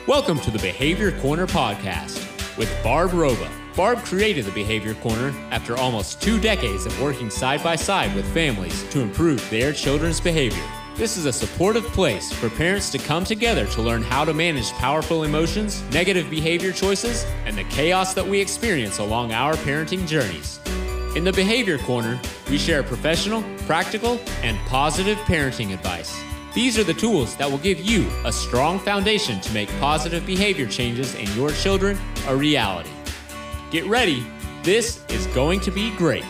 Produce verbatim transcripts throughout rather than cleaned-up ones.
Welcome to the Behavior Corner podcast with Barb Roba. Barb created the Behavior Corner after almost two decades of working side by side with families to improve their children's behavior. This is a supportive place for parents to come together to learn how to manage powerful emotions, negative behavior choices, and the chaos that we experience along our parenting journeys. In the Behavior Corner, we share professional, practical, and positive parenting advice. These are the tools that will give you a strong foundation to make positive behavior changes in your children a reality. Get ready, this is going to be great.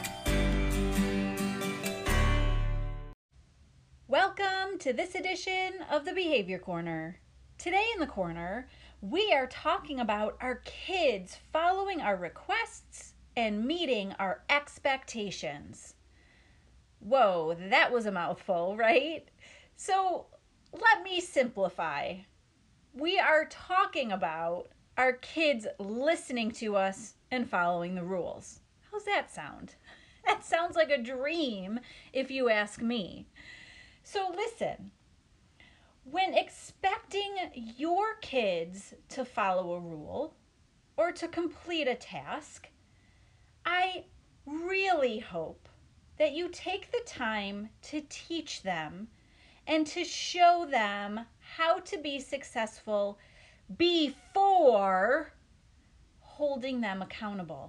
Welcome to this edition of the Behavior Corner. Today in the corner, we are talking about our kids following our requests and meeting our expectations. Whoa, that was a mouthful, right? So let me simplify. We are talking about our kids listening to us and following the rules. How's that sound? That sounds like a dream if you ask me. So listen, when expecting your kids to follow a rule or to complete a task, I really hope that you take the time to teach them and to show them how to be successful before holding them accountable.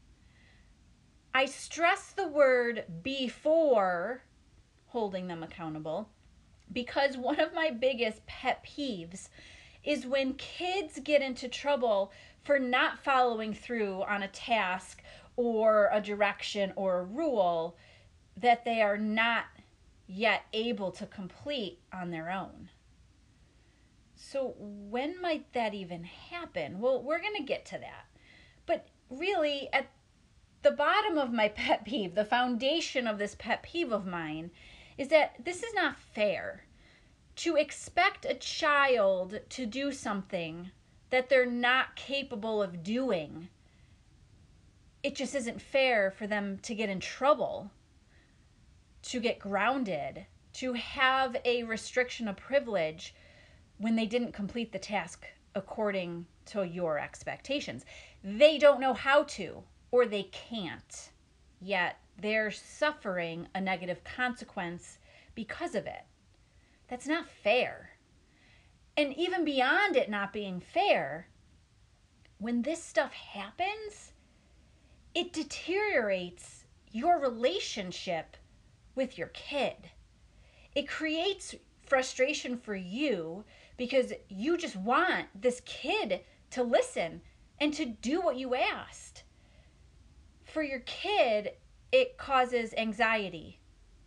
I stress the word before holding them accountable because one of my biggest pet peeves is when kids get into trouble for not following through on a task or a direction or a rule that they are not yet able to complete on their own. So when might that even happen? Well, we're going to get to that. But really, at the bottom of my pet peeve, the foundation of this pet peeve of mine, is that this is not fair. To expect a child to do something that they're not capable of doing, it just isn't fair for them to get in trouble, to get grounded, to have a restriction of privilege when they didn't complete the task according to your expectations. They don't know how to, or they can't, yet they're suffering a negative consequence because of it. That's not fair. And even beyond it not being fair, when this stuff happens, it deteriorates your relationship with your kid. It creates frustration for you because you just want this kid to listen and to do what you asked. For your kid, it causes anxiety.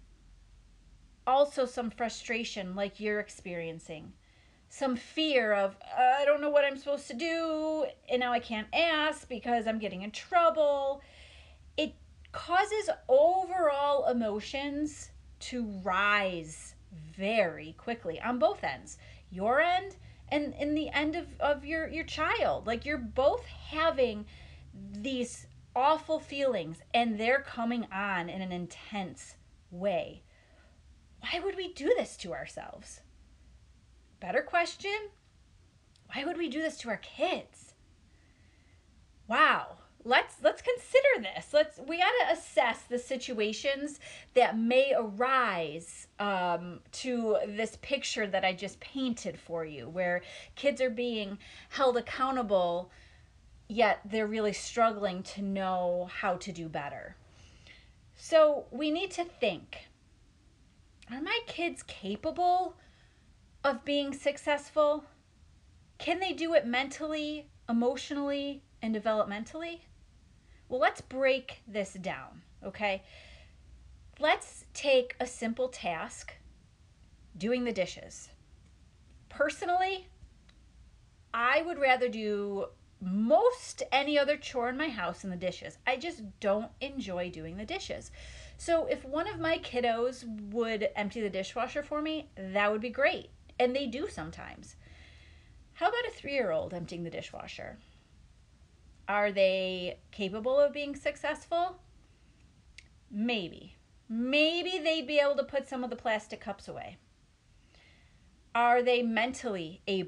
Also some frustration like you're experiencing. Some fear of, I don't know what I'm supposed to do, and now I can't ask because I'm getting in trouble. It causes overall emotions to rise very quickly on both ends, your end and in the end of, of your, your child. Like you're both having these awful feelings and they're coming on in an intense way. Why would we do this to ourselves? Better question, why would we do this to our kids? Wow. Let's let's consider this. Let's we got to assess the situations that may arise um, to this picture that I just painted for you, where kids are being held accountable, yet they're really struggling to know how to do better. So we need to think, are my kids capable of being successful? Can they do it mentally, emotionally, and developmentally? Well, let's break this down, okay? Let's take a simple task, doing the dishes. Personally, I would rather do most any other chore in my house than the dishes. I just don't enjoy doing the dishes. So if one of my kiddos would empty the dishwasher for me, that would be great. And they do sometimes. How about a three-year-old emptying the dishwasher? Are they capable of being successful? Maybe. Maybe they'd be able to put some of the plastic cups away. Are they mentally able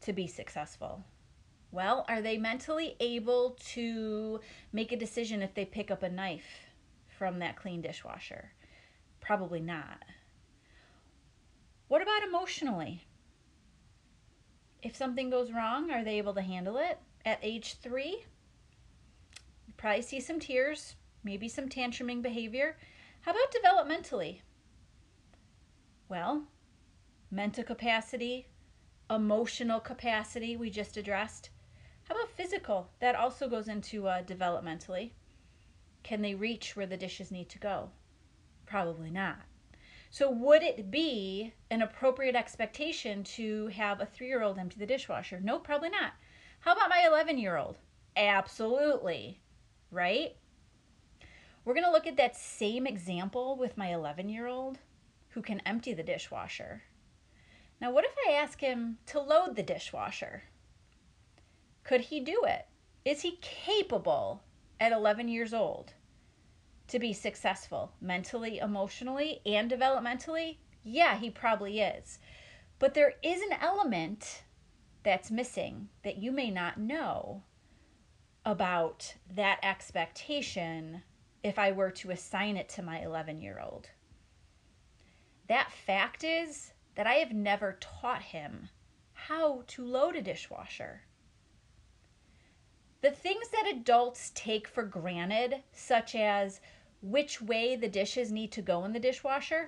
to be successful? Well, are they mentally able to make a decision if they pick up a knife from that clean dishwasher? Probably not. What about emotionally? If something goes wrong, are they able to handle it? At age three, you probably see some tears, maybe some tantruming behavior. How about developmentally? Well, mental capacity, emotional capacity we just addressed. How about physical? That also goes into uh, developmentally. Can they reach where the dishes need to go? Probably not. So would it be an appropriate expectation to have a three-year-old empty the dishwasher? No, probably not. How about my eleven-year-old? Absolutely, right? We're going to look at that same example with my eleven-year-old who can empty the dishwasher. Now, what if I ask him to load the dishwasher? Could he do it? Is he capable at eleven years old to be successful mentally, emotionally, and developmentally? Yeah, he probably is. But there is an element that's missing that you may not know about that expectation if I were to assign it to my eleven-year-old. That fact is that I have never taught him how to load a dishwasher. The things that adults take for granted, such as which way the dishes need to go in the dishwasher,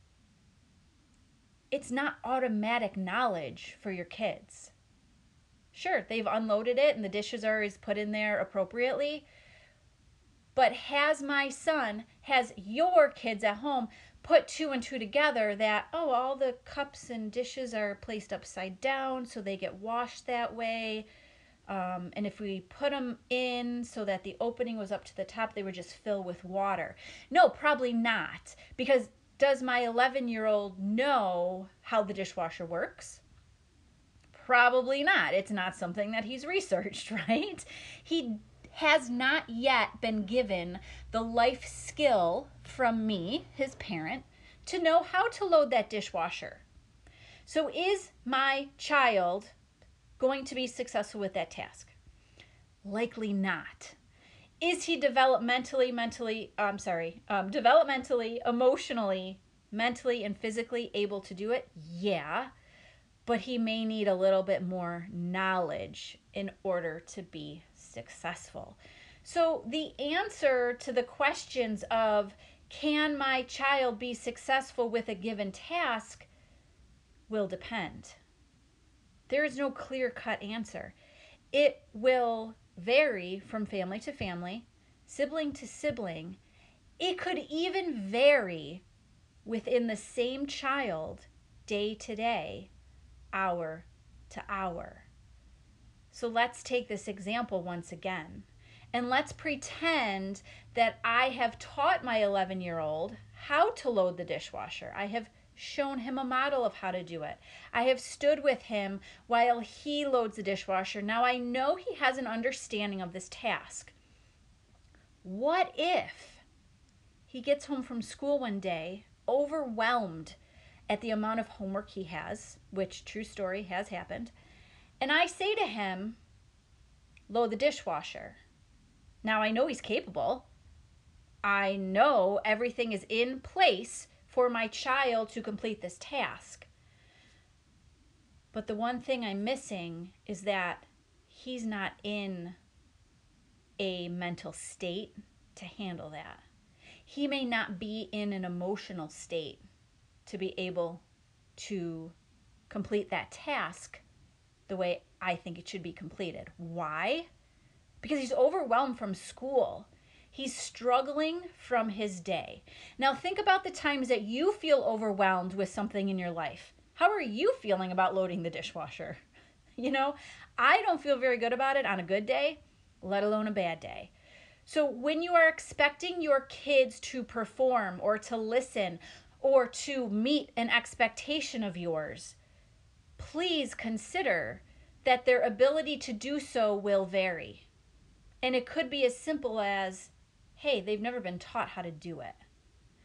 it's not automatic knowledge for your kids. Sure, they've unloaded it and the dishes are always put in there appropriately, but has my son, has your kids at home put two and two together that, oh, all the cups and dishes are placed upside down so they get washed that way? Um, and if we put them in so that the opening was up to the top, they would just fill with water. No, probably not. Because does my eleven-year-old know how the dishwasher works? Probably not. It's not something that he's researched, right? He has not yet been given the life skill from me, his parent, to know how to load that dishwasher. So is my child going to be successful with that task? Likely not. Is he developmentally, mentally, I'm sorry, um, developmentally, emotionally, mentally, and physically able to do it? Yeah, but he may need a little bit more knowledge in order to be successful. So the answer to the questions of, can my child be successful with a given task, will depend. There is no clear-cut answer. It will vary from family to family, sibling to sibling. It could even vary within the same child, day to day, hour to hour. So let's take this example once again. And let's pretend that I have taught my eleven-year-old how to load the dishwasher. I have shown him a model of how to do it. I have stood with him while he loads the dishwasher. Now I know he has an understanding of this task. What if he gets home from school one day overwhelmed at the amount of homework he has, which, true story, has happened, and I say to him, load the dishwasher. Now I know he's capable. I know everything is in place for my child to complete this task. But the one thing I'm missing is that he's not in a mental state to handle that. He may not be in an emotional state to be able to complete that task the way I think it should be completed. Why? Because he's overwhelmed from school. He's struggling from his day. Now think about the times that you feel overwhelmed with something in your life. How are you feeling about loading the dishwasher? You know, I don't feel very good about it on a good day, let alone a bad day. So when you are expecting your kids to perform or to listen or to meet an expectation of yours, please consider that their ability to do so will vary. And it could be as simple as, hey, they've never been taught how to do it.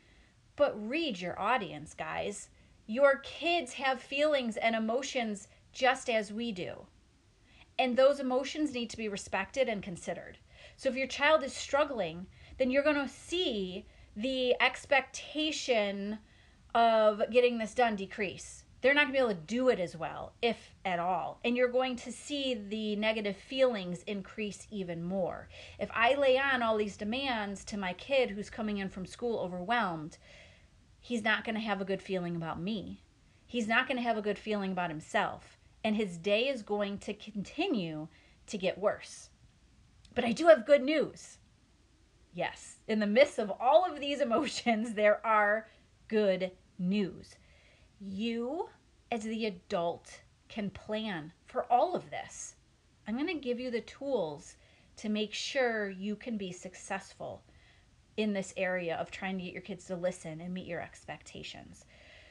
But read your audience, guys. Your kids have feelings and emotions just as we do. And those emotions need to be respected and considered. So if your child is struggling, then you're going to see the expectation of getting this done decrease. They're not going to be able to do it as well, if at all. And you're going to see the negative feelings increase even more. If I lay on all these demands to my kid who's coming in from school overwhelmed, he's not going to have a good feeling about me. He's not going to have a good feeling about himself. And his day is going to continue to get worse. But I do have good news. Yes, in the midst of all of these emotions, there are good news. You, as the adult, can plan for all of this. I'm going to give you the tools to make sure you can be successful in this area of trying to get your kids to listen and meet your expectations.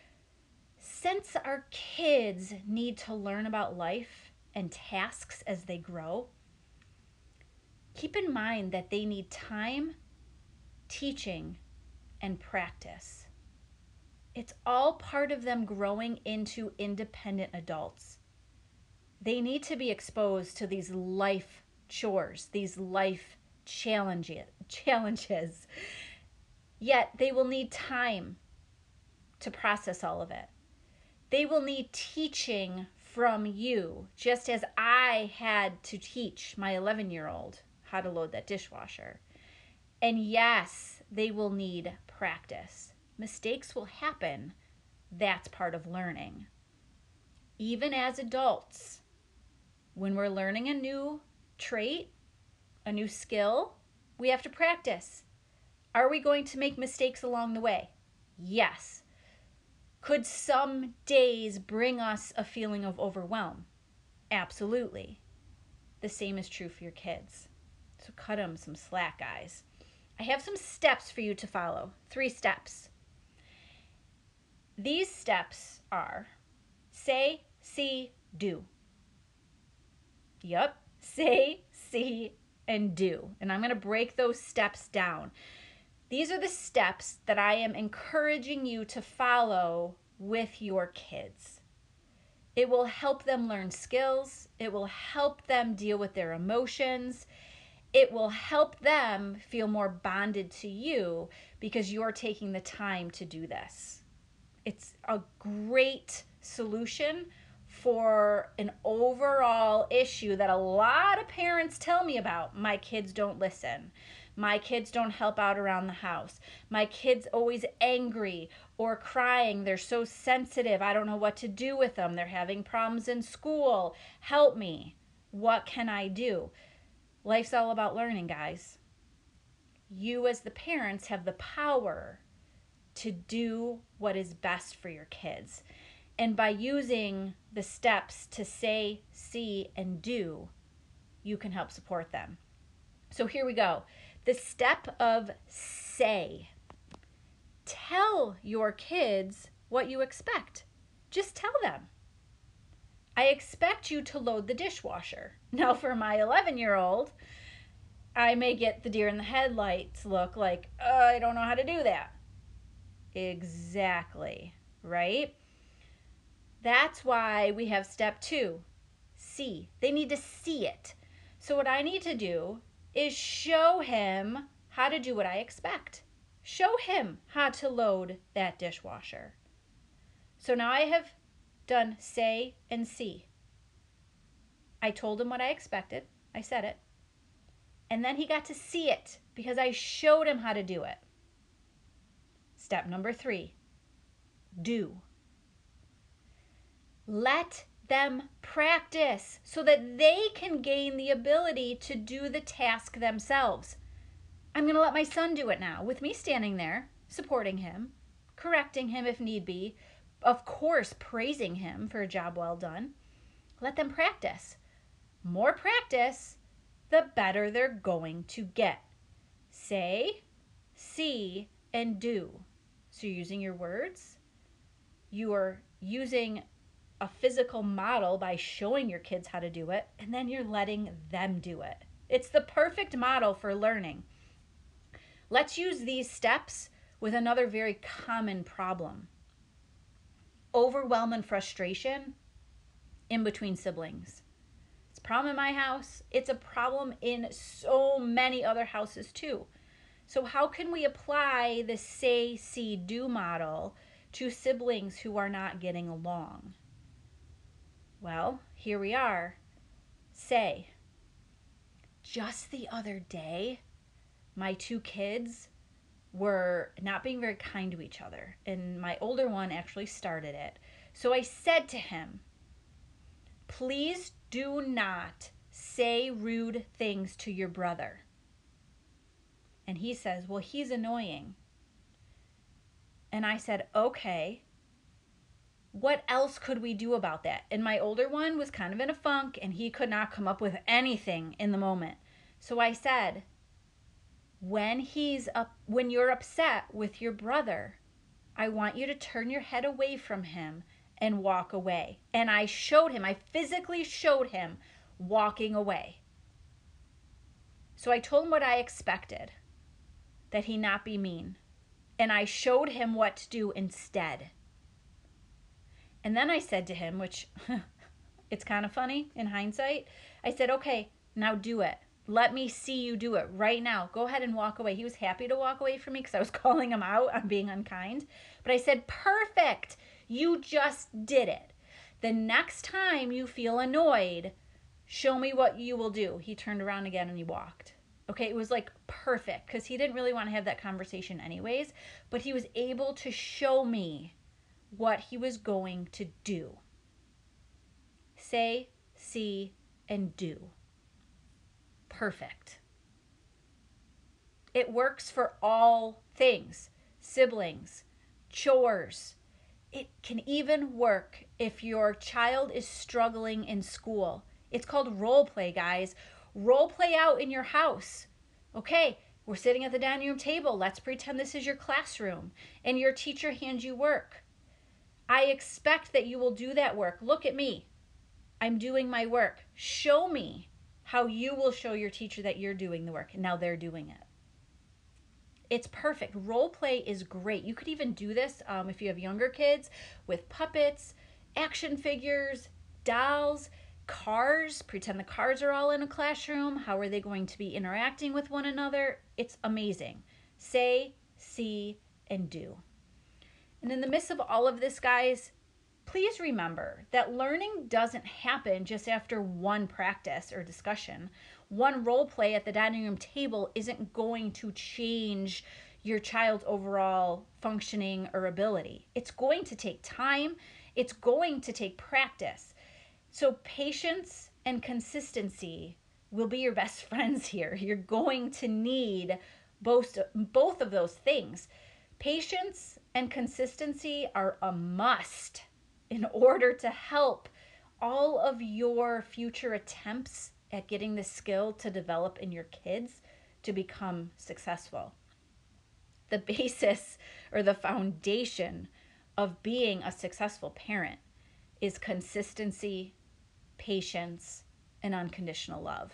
Since our kids need to learn about life and tasks as they grow, keep in mind that they need time, teaching, and practice. It's all part of them growing into independent adults. They need to be exposed to these life chores, these life challenges, challenges. Yet they will need time to process all of it. They will need teaching from you, just as I had to teach my eleven-year-old how to load that dishwasher. And yes, they will need practice. Mistakes will happen. That's part of learning. Even as adults, when we're learning a new trait, a new skill, we have to practice. Are we going to make mistakes along the way? Yes. Could some days bring us a feeling of overwhelm? Absolutely. The same is true for your kids. So cut them some slack, guys. I have some steps for you to follow. Three steps. These steps are say, see, do. Yep. Say, see, and do. And I'm going to break those steps down. These are the steps that I am encouraging you to follow with your kids. It will help them learn skills. It will help them deal with their emotions. It will help them feel more bonded to you because you're taking the time to do this. It's a great solution for an overall issue that a lot of parents tell me about. My kids don't listen. My kids don't help out around the house. My kid's always angry or crying. They're so sensitive. I don't know what to do with them. They're having problems in school. Help me. What can I do? Life's all about learning, guys. You as the parents have the power to do what is best for your kids. And by using the steps to say, see, and do, you can help support them. So here we go. The step of say. Tell your kids what you expect. Just tell them. I expect you to load the dishwasher. Now for my eleven-year-old, I may get the deer in the headlights look like, oh, I don't know how to do that. Exactly, right? That's why we have step two, see. They need to see it. So what I need to do is show him how to do what I expect. Show him how to load that dishwasher. So now I have done say and see. I told him what I expected. I said it. And then he got to see it because I showed him how to do it. Step number three, do. Let them practice so that they can gain the ability to do the task themselves. I'm going to let my son do it now with me standing there, supporting him, correcting him if need be, of course, praising him for a job well done. Let them practice. More practice, the better they're going to get. Say, see, and do. So you're using your words. You are using a physical model by showing your kids how to do it, and then you're letting them do it. It's the perfect model for learning. Let's use these steps with another very common problem. Overwhelm and frustration in between siblings. It's a problem in my house. It's a problem in so many other houses too. So how can we apply the say, see, do model to siblings who are not getting along? Well, here we are. Say, just the other day, my two kids were not being very kind to each other, and my older one actually started it. So I said to him, please do not say rude things to your brother. And he says, well, he's annoying. And I said, okay, what else could we do about that? And my older one was kind of in a funk, and he could not come up with anything in the moment. So I said, when he's up, when you're upset with your brother, I want you to turn your head away from him and walk away. And I showed him, I physically showed him walking away. So I told him what I expected, that he not be mean. And I showed him what to do instead. And then I said to him, which it's kind of funny in hindsight, I said, okay, now do it. Let me see you do it right now. Go ahead and walk away. He was happy to walk away from me because I was calling him out on being unkind. But I said, perfect. You just did it. The next time you feel annoyed, show me what you will do. He turned around again and he walked. Okay, it was like perfect because he didn't really want to have that conversation anyways, but he was able to show me what he was going to do. Say, see, and do. Perfect. It works for all things. Siblings, chores. It can even work if your child is struggling in school. It's called role play, guys. Role play out in your house. Okay, we're sitting at the dining room table. Let's pretend this is your classroom and your teacher hands you work. I expect that you will do that work. Look at me. I'm doing my work. Show me how you will show your teacher that you're doing the work. And now they're doing it. It's perfect. Role play is great. You could even do this um, if you have younger kids with puppets, action figures, dolls, cars. Pretend the cars are all in a classroom. How are they going to be interacting with one another? It's amazing. Say, see, and do. And in the midst of all of this, guys, please remember that learning doesn't happen just after one practice or discussion. One role play at the dining room table isn't going to change your child's overall functioning or ability. It's going to take time. It's going to take practice. So patience and consistency will be your best friends here. You're going to need both, both of those things. Patience and consistency are a must in order to help all of your future attempts at getting the skill to develop in your kids to become successful. The basis or the foundation of being a successful parent is consistency, patience, and unconditional love.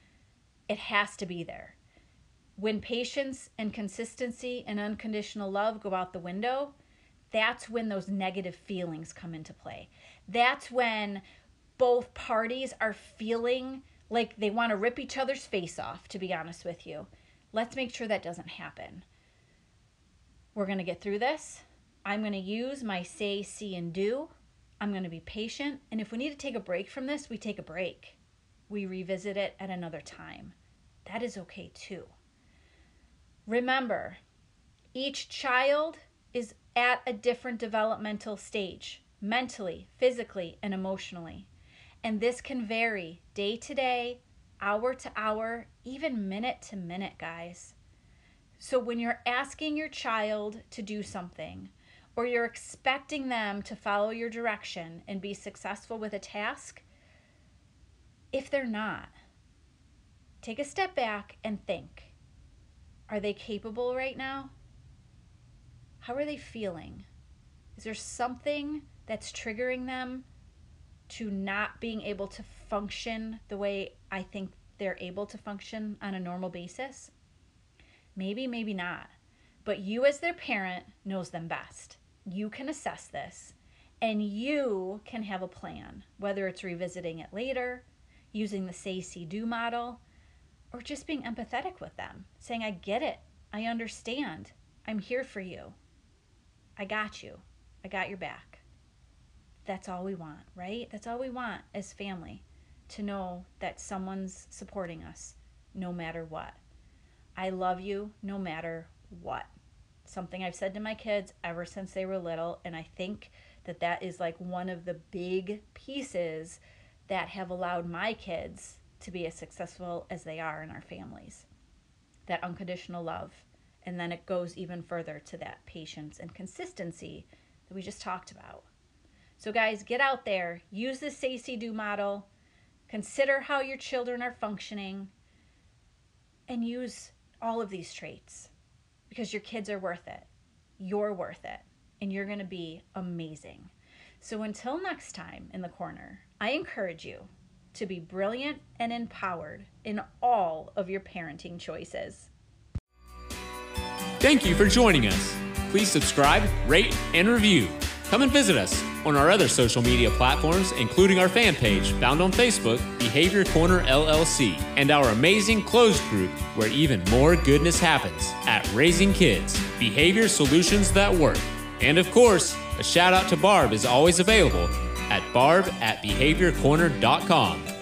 It has to be there. When patience and consistency and unconditional love go out the window, that's when those negative feelings come into play. That's when both parties are feeling like they want to rip each other's face off, to be honest with you. Let's make sure that doesn't happen. We're going to get through this. I'm going to use my say, see, and do. I'm going to be patient. And if we need to take a break from this, we take a break. We revisit it at another time. That is okay too. Remember, each child is at a different developmental stage, mentally, physically, and emotionally. And this can vary day to day, hour to hour, even minute to minute, guys. So when you're asking your child to do something, or you're expecting them to follow your direction and be successful with a task, if they're not, take a step back and think. Are they capable right now? How are they feeling? Is there something that's triggering them to not being able to function the way I think they're able to function on a normal basis? Maybe, maybe not. But you as their parent knows them best. You can assess this And you can have a plan, whether it's revisiting it later, using the say, see, do model, or just being empathetic with them, saying, I get it. I understand. I'm here for you. I got you. I got your back. That's all we want, right? That's all we want as family, to know that someone's supporting us no matter what. I love you no matter what. Something I've said to my kids ever since they were little, and I think that that is like one of the big pieces that have allowed my kids to be as successful as they are in our families. That unconditional love. And then it goes even further to that patience and consistency that we just talked about. So guys, get out there, use the say, see, do model, consider how your children are functioning, and use all of these traits, because your kids are worth it. You're worth it. And you're going to be amazing. So until next time in the corner, I encourage you to be brilliant and empowered in all of your parenting choices. Thank you for joining us. Please subscribe, rate, and review. Come and visit us on our other social media platforms, including our fan page found on Facebook, Behavior Corner L L C, and our amazing closed group where even more goodness happens at Raising Kids, Behavior Solutions That Work. And of course, a shout out to Barb is always available at barb at behavior corner dot com.